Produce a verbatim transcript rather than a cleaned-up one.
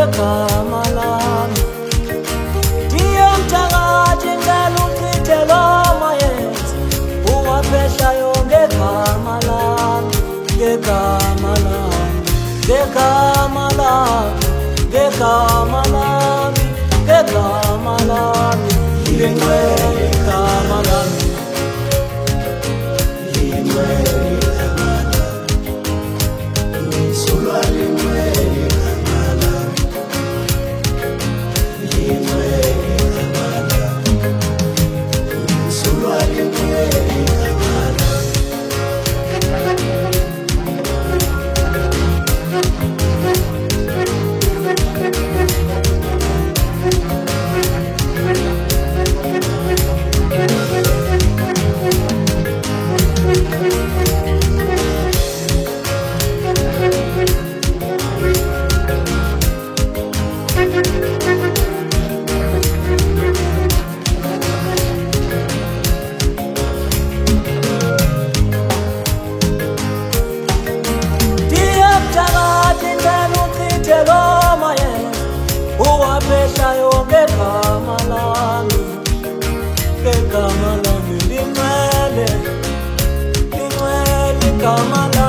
ngegama lami. Ndiye mthakathi ngicela uchithe lo mayezi, uwaphehlayo ngegama lami, ngegama lami, ngegama lami, ngegama lami, ngegama lami. Lingcwele igama lami, lingcwele igama lami, ngimsulwa lingcwele igama lami, lingcwele igama lami, ngimsulwa lingcwele igama lami. Uwaphehlayo ngegama lami, ngegama lami, lingcwele, lingcwele igama lami.